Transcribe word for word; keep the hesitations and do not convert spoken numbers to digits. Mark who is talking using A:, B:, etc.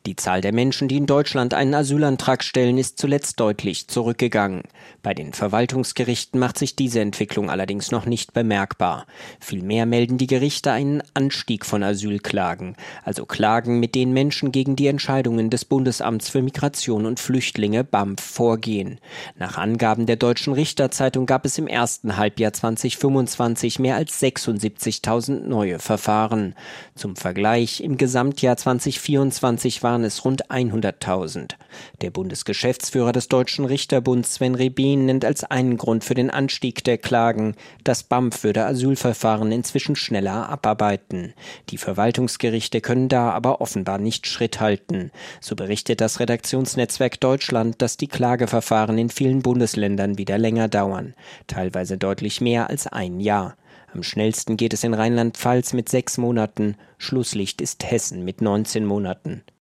A: Die Zahl der Menschen, die in Deutschland einen Asylantrag stellen, ist zuletzt deutlich zurückgegangen. Bei den Verwaltungsgerichten macht sich diese Entwicklung allerdings noch nicht bemerkbar. Vielmehr melden die Gerichte einen Anstieg von Asylklagen, also Klagen, mit denen Menschen gegen die Entscheidungen des Bundesamts für Migration und Flüchtlinge B A M F vorgehen. Nach Angaben der Deutschen Richterzeitung gab es im ersten Halbjahr zweitausendfünfundzwanzig mehr als sechsundsiebzigtausend neue Verfahren. Zum Vergleich, im Gesamtjahr zweitausendvierundzwanzig waren es rund hunderttausend. Der Bundesgeschäftsführer des Deutschen Richterbunds Sven Rebehn nennt als einen Grund für den Anstieg der Klagen, das B A M F würde Asylverfahren inzwischen schneller abarbeiten. Die Verwaltungsgerichte können da aber offenbar nicht Schritt halten. So berichtet das Redaktionsnetzwerk Deutschland, dass die Klageverfahren in vielen Bundesländern wieder länger dauern, teilweise deutlich mehr als ein Jahr. Am schnellsten geht es in Rheinland-Pfalz mit sechs Monaten, Schlusslicht ist Hessen mit neunzehn Monaten.